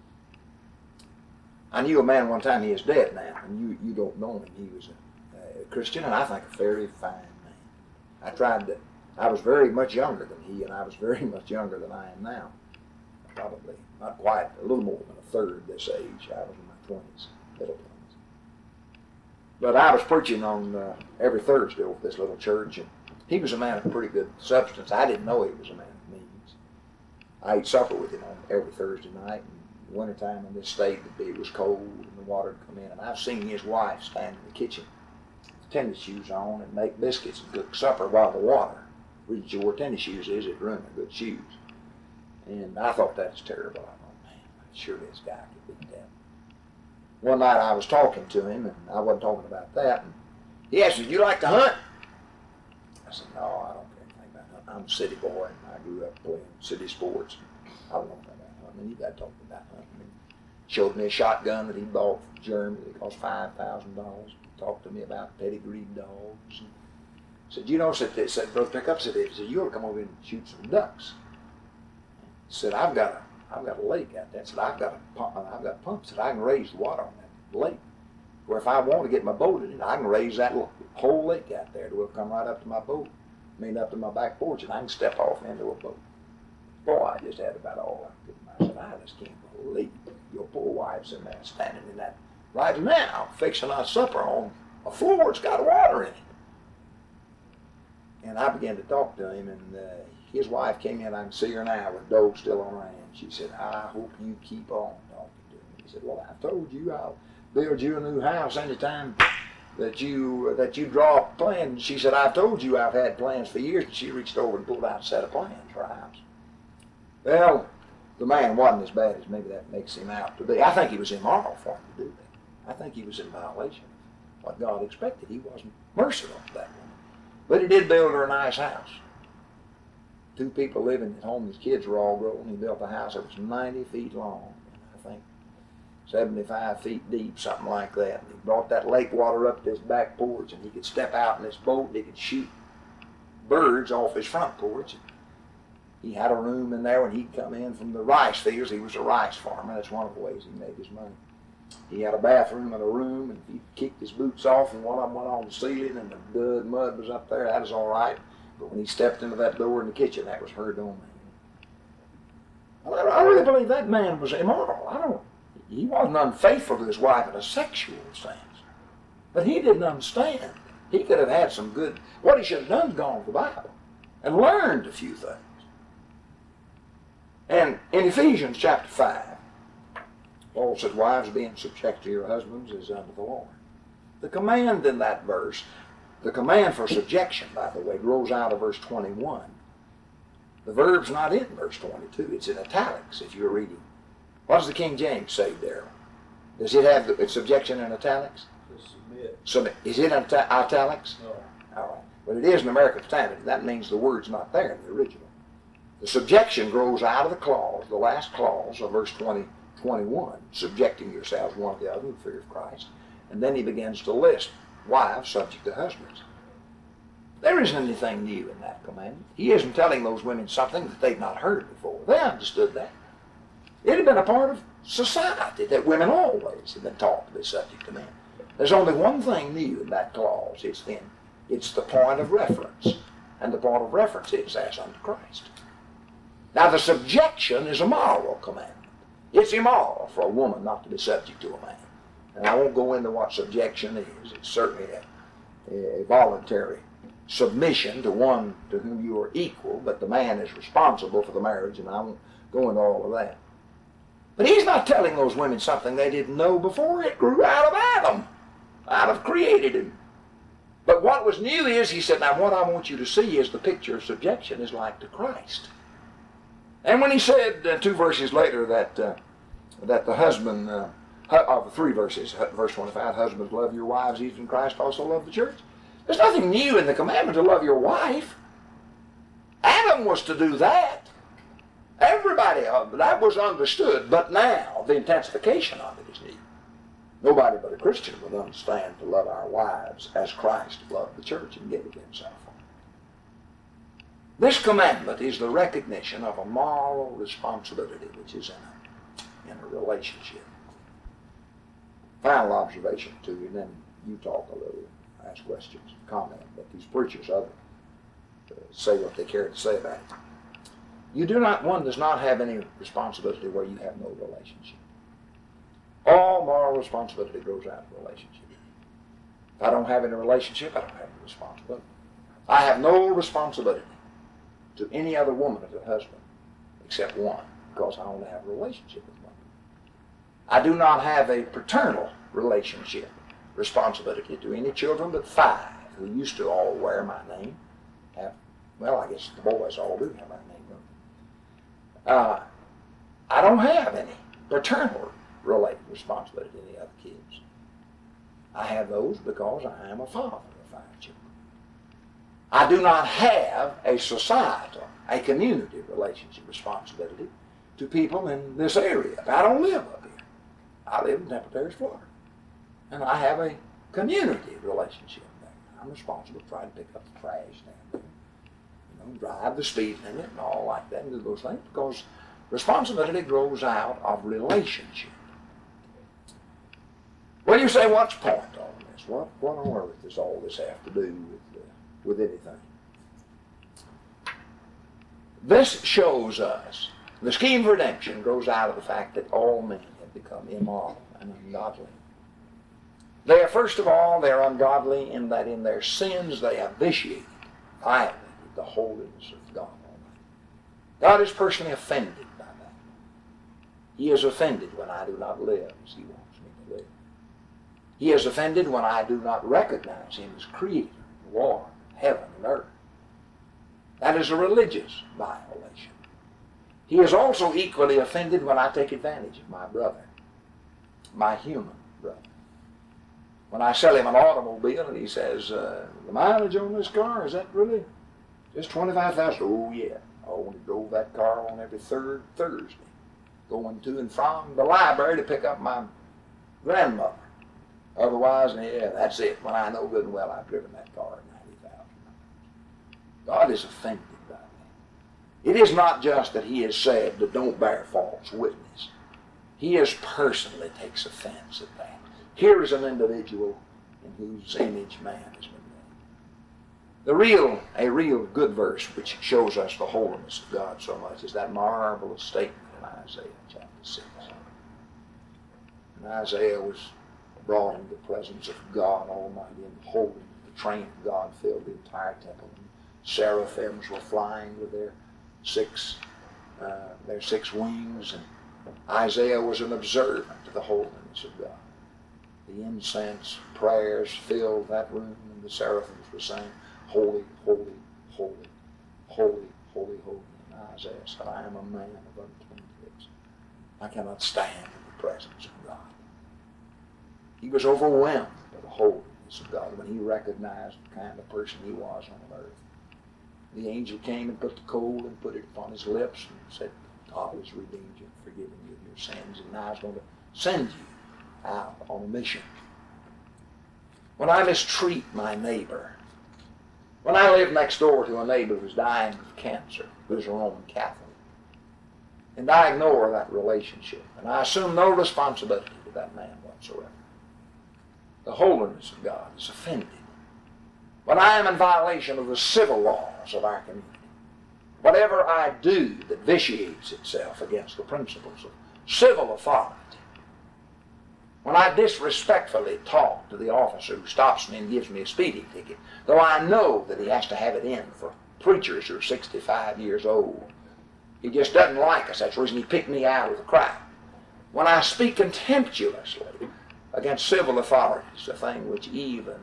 I knew a man one time, he is dead now, and you don't know him. He was a Christian, and I think a very fine man. I was very much younger than he, and I was very much younger than I am now. Probably not quite, a little more than a third this age. I was in my 20s, middle 20s. But I was preaching on every Thursday over this little church, and he was a man of pretty good substance. I didn't know he was a man of means. I ate supper with him on every Thursday night, and in the wintertime in this state, it was cold, and the water would come in, and I've seen his wife stand in the kitchen with tennis shoes on and make biscuits and cook supper while the water reached where tennis shoes is. It ruined the good shoes. And I thought that was terrible. I thought, man, sure this guy could beat that. One night I was talking to him, and I wasn't talking about that. And he asked me, "Do you like to hunt?" I said, "No, I don't care anything about hunting. I'm a city boy, and I grew up playing city sports. I don't know anything about hunting. And you got to talk about hunting." Showed me a shotgun that he bought from Germany that cost $5,000. Talked to me about pedigreed dogs. Said, you know, said Brother Pickup, said, you ought to come over and shoot some ducks. Said, I've got a lake out there. Said, I've got pumps that I can raise the water on that lake. Where if I want to get my boat in it, I can raise that whole lake out there. It will come right up to my boat. Up to my back porch, and I can step off into a boat. Boy, I just had about all I could. I said, I just can't believe your poor wife's in there standing in that right now, fixing our supper on a floor that's got water in it. And I began to talk to him, and his wife came in. I can see her now with Doe still on her hand. She said, I hope you keep on talking to me. He said, well, I told you I'll build you a new house anytime that you draw up plans. She said, I've told you I've had plans for years. And she reached over and pulled out a set of plans for a house. Well, the man wasn't as bad as maybe that makes him out to be. I think he was immoral for him to do that. I think he was in violation of what God expected. He wasn't merciful to that woman. But he did build her a nice house. 2 people living at home. His kids were all grown. He built a house that was 90 feet long, I think 75 feet deep, something like that. And he brought that lake water up to his back porch, and he could step out in his boat and he could shoot birds off his front porch. And he had a room in there when he'd come in from the rice fields. He was a rice farmer. That's one of the ways he made his money. He had a bathroom and a room, and he kicked his boots off, and one of them went on the ceiling, and the mud was up there. That was all right. But when he stepped into that door in the kitchen, that was her domain. I really believe that man was immoral. He wasn't unfaithful to his wife in a sexual sense. But he didn't understand. He could have had some good, what he should have done is gone to the Bible and learned a few things. And in Ephesians chapter 5, Paul said, wives, being subject to your husbands is unto the Lord. The command in that verse, the command for subjection, by the way, grows out of verse 21. The verb's not in verse 22. It's in italics if you're reading. What does the King James say there? Does it have the subjection in italics? Submit. Is it in italics? No. All right. But it is in American Standard. That means the word's not there in the original. The subjection grows out of the clause, the last clause of verse 21, subjecting yourselves one to the other in fear of Christ. And then he begins to list wives subject to husbands. There isn't anything new in that commandment. He isn't telling those women something that they've not heard before. They understood that. It had been a part of society that women always have been taught to be subject to men. There's only one thing new in that clause. It's the point of reference. And the point of reference is as unto Christ. Now the subjection is a moral commandment. It's immoral for a woman not to be subject to a man. And I won't go into what subjection is. It's certainly a voluntary submission to one to whom you are equal, but the man is responsible for the marriage, and I won't go into all of that. But he's not telling those women something they didn't know before. It grew out of Adam, out of created him. But what was new is, he said, now what I want you to see is the picture of subjection is like to Christ. And when he said 2 verses later that the husband, of 3 verses, verse 25, husbands love your wives even Christ also loved the church. There's nothing new in the commandment to love your wife. Adam was to do that. Everybody, that was understood, but now the intensification of it is new. Nobody but a Christian would understand to love our wives as Christ loved the church and gave himself for it. This commandment is the recognition of a moral responsibility which is in a relationship. Final observation to you, and then you talk a little, ask questions, comment, but these preachers other say what they care to say about it. One does not have any responsibility where you have no relationship. All moral responsibility grows out of relationship. If I don't have any relationship, I don't have any responsibility. I have no responsibility to any other woman as a husband except one, because I only have a relationship with one. I do not have a paternal relationship responsibility to any children but 5 who used to all wear my name. I guess the boys all do have my name. I don't have any paternal related responsibility to any other kids. I have those because I am a father of 5 children. I do not have a societal, a community relationship responsibility to people in this area. I don't live up here. I live in Temple Terrace, Florida. And I have a community relationship there. I'm responsible to try to pick up the trash down there. You know, drive the speed limit and all like that and do those things because responsibility grows out of relationship. Well, you say, what's the point on this? What on earth does all this have to do with anything? This shows us the scheme of redemption grows out of the fact that all men have become immoral and ungodly. They are, first of all, they're ungodly in that in their sins they have vitiated, violated the holiness of God Almighty. God is personally offended by that. He is offended when I do not live as He wants me to live. He is offended when I do not recognize Him as Creator, Lord, heaven and earth. That is a religious violation. He is also equally offended when I take advantage of my brother, my human brother. When I sell him an automobile and he says, the mileage on this car, is that really just 25,000? Oh, yeah. I only drove that car on every third Thursday, going to and from the library to pick up my grandmother. Otherwise, yeah, that's it. When I know good and well I've driven that car 90,000 miles. God is offended by that. It is not just that He has said that don't bear false witness. He is personally takes offense at that. Here is an individual in whose image man has been made. A real good verse which shows us the holiness of God so much is that marvelous statement in Isaiah chapter 6. And Isaiah was brought into the presence of God Almighty and holy. The train of God filled the entire temple. And seraphims were flying with their six wings, and Isaiah was an observant of the holiness of God. The incense prayers filled that room, and the seraphims were saying, holy, holy, holy, holy, holy, holy. And Isaiah said, I am a man of unclean lips. I cannot stand in the presence of God. He was overwhelmed by the holiness of God when he recognized the kind of person he was on earth. The angel came and put the coal and put it upon his lips and said, God has redeemed you, forgiven you of your sins, and now He's going to send you out on a mission. When I mistreat my neighbor, when I live next door to a neighbor who's dying of cancer, who's a Roman Catholic, and I ignore that relationship, and I assume no responsibility to that man whatsoever, the holiness of God is offended. When I am in violation of the civil laws of our community, whatever I do that vitiates itself against the principles of civil authority, when I disrespectfully talk to the officer who stops me and gives me a speeding ticket, though I know that he has to have it in for preachers who are 65 years old, he just doesn't like us. That's the reason he picked me out of the crowd. When I speak contemptuously against civil authorities, a thing which even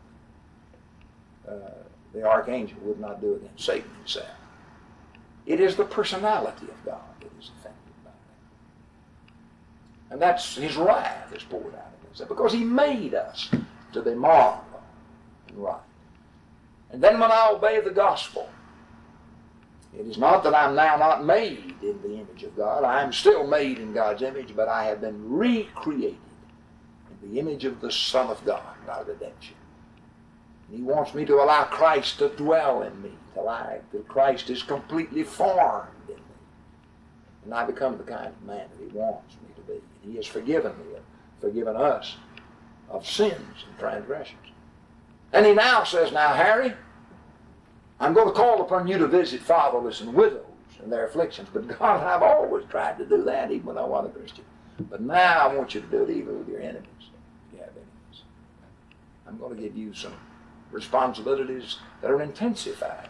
the archangel would not do against Satan himself, it is the personality of God that is offended by that. And that's His wrath is poured out against that because He made us to be moral and right. And then when I obey the gospel, it is not that I'm now not made in the image of God. I am still made in God's image, but I have been recreated in the image of the Son of God by redemption. And He wants me to allow Christ to dwell in me till Christ is completely formed in me. And I become the kind of man that He wants me to be. And He has forgiven me and forgiven us of sins and transgressions. And He now says, now Harry, I'm going to call upon you to visit fatherless and widows and their afflictions. But God, I've always tried to do that even when I wasn't a Christian. But now I want you to do it even with your enemies, if you have enemies. I'm going to give you some responsibilities that are intensified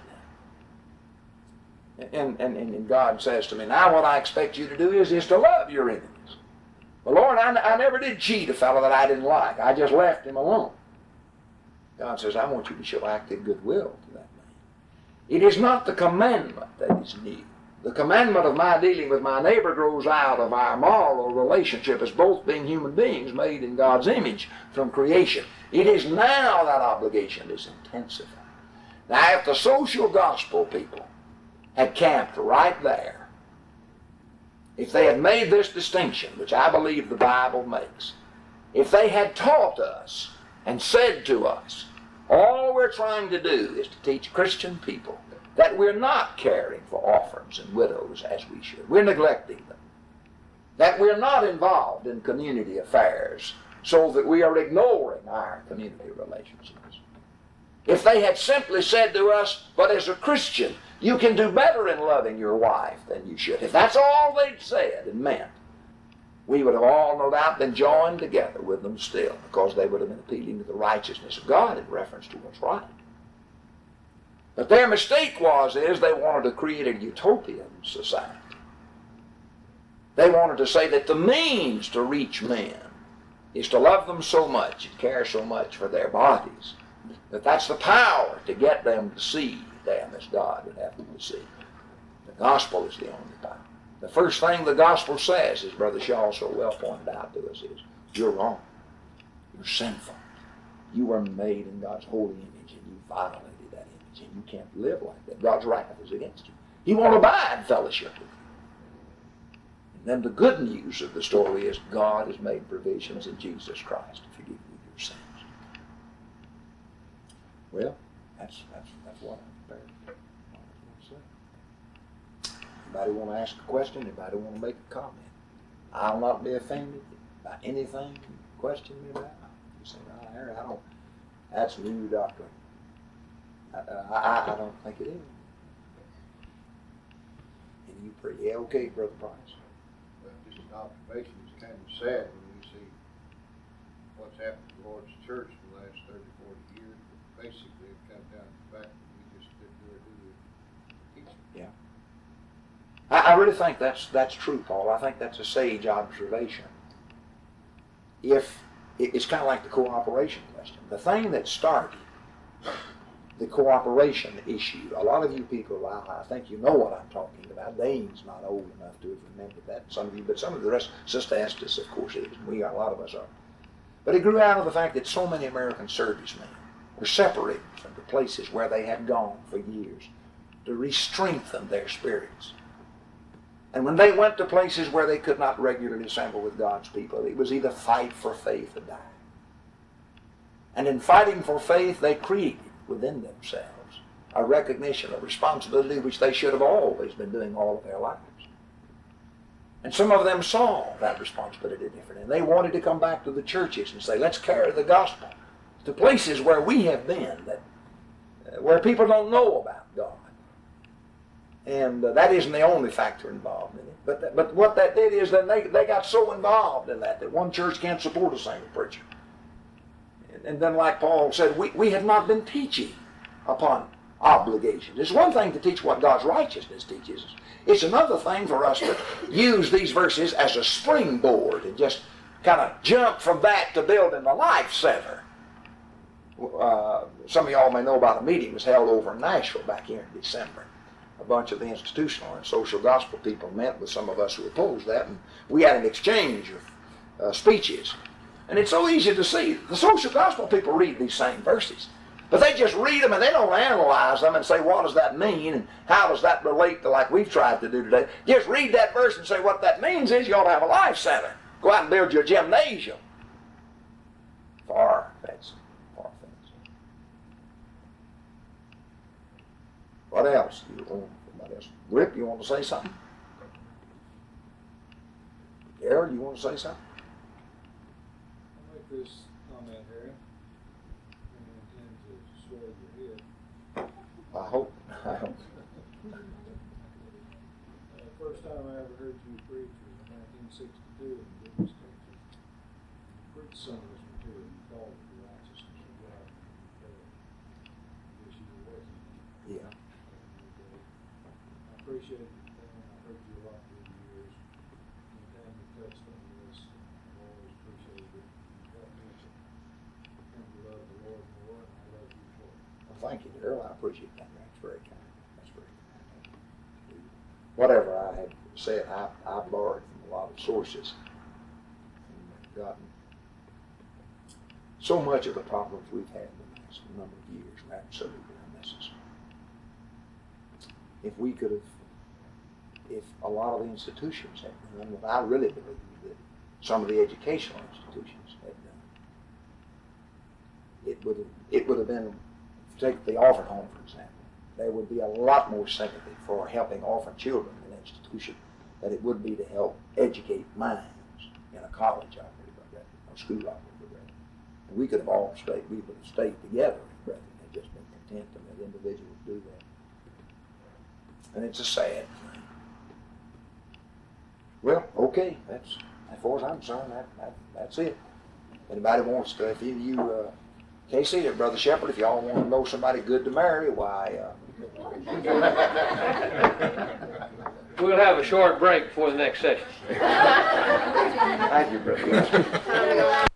now. And God says to me, now what I expect you to do is to love your enemies. Well, Lord, I never did cheat a fellow that I didn't like. I just left him alone. God says, I want you to show active goodwill to that man. It is not the commandment that is new. The commandment of my dealing with my neighbor grows out of our moral relationship as both being human beings made in God's image from creation. It is now that obligation is intensified. Now, if the social gospel people had camped right there if they had made this distinction, which I believe the Bible makes, if they had taught us and said to us, all we're trying to do is to teach Christian people that we're not caring for orphans and widows as we should. We're neglecting them. That we're not involved in community affairs so that we are ignoring our community relationships. If they had simply said to us, but as a Christian, you can do better in loving your wife than you should. If that's all they'd said and meant, we would have all no doubt been joined together with them still, because they would have been appealing to the righteousness of God in reference to what's right. But their mistake is they wanted to create a utopian society. They wanted to say that the means to reach men is to love them so much and care so much for their bodies, that that's the power to get them to see them as God would have them to see. The gospel is the only power. The first thing the gospel says, as Brother Shaw so well pointed out to us, is you're wrong. You're sinful. You were made in God's holy image, and you violated that image, and you can't live like that. God's wrath is against you. He won't abide fellowship with you. And then the good news of the story is God has made provisions in Jesus Christ to forgive you your sins. Well, that's what I'm prepared to say. Anybody want to ask a question? Anybody want to make a comment? I'll not be offended by anything you question me about. You say, no, Harry, I don't. That's new doctrine. I don't think it is. And you pray, yeah, okay, Brother Price. Well, just an observation. It's kind of sad when we see what's happened to the Lord's church in the last 30, 40 years. But basically, it comes down to the fact that we just didn't do the teaching. Yeah. I really think that's true, Paul. I think that's a sage observation. If it's kind of like the cooperation question. The thing that started the cooperation issue, a lot of you people, I think you know what I'm talking about. Dane's not old enough to have remembered that, some of you, but some of the rest, Sister Estes, of course, is, and we are, a lot of us are. But it grew out of the fact that so many American servicemen were separated from the places where they had gone for years to re-strengthen their spirits. And when they went to places where they could not regularly assemble with God's people, it was either fight for faith or die. And in fighting for faith, they created within themselves a recognition of responsibility which they should have always been doing all of their lives. And some of them saw that responsibility different, and they wanted to come back to the churches and say, let's carry the gospel to places where we have been, where people don't know about God. And that isn't the only factor involved in it. But what that did is then they got so involved in that one church can't support a single preacher. And then like Paul said, we have not been teaching upon obligations. It's one thing to teach what God's righteousness teaches us. It's another thing for us to use these verses as a springboard and just kind of jump from that to building the Life Center. Some of y'all may know about a meeting that was held over in Nashville back here in December. A bunch of the institutional and social gospel people met with some of us who opposed that, and we had an exchange of speeches. And it's so easy to see. The social gospel people read these same verses, but they just read them and they don't analyze them and say, what does that mean and how does that relate to like we've tried to do today. Just read that verse and say what that means is you ought to have a Life Center. Go out and build your gymnasium. Far-fetched. What else? Rip, you want to say something? Harold, you want to say something? I'll make this comment, Harry. I don't intend to sway your head. I hope. First time I ever heard you preach was in 1962 in Goodness, Texas. You preached some of this material. You called it the righteousness of God. I guess you were working. Yeah. I appreciate it, and I've heard you a lot through the years. Anytime you touched on this, I've always appreciated it. You helped me to come to love the Lord more, and I love you for it. Well, thank you, Earl. I appreciate that. That's very kind. That's very kind. Whatever I had said, I borrowed from a lot of sources and gotten so much of the problems we've had in the last number of years are absolutely unnecessary. If we could have, if a lot of the institutions have done, what I really believe that some of the educational institutions have done. It would have been, take the orphan home for example, there would be a lot more sympathy for helping orphan children in an institution than it would be to help educate minds in a college operated by Brethren, or school operated by Brethren. And we could have all stayed, we would have stayed together if Brethren had just been content to let individuals do that. And it's a sad thing. Well, okay, that's, as far as I'm concerned, that's it. Anybody wants to, if any of you, Casey or Brother Shepherd, if y'all want to know somebody good to marry, why, We'll have a short break before the next session. thank you, Brother.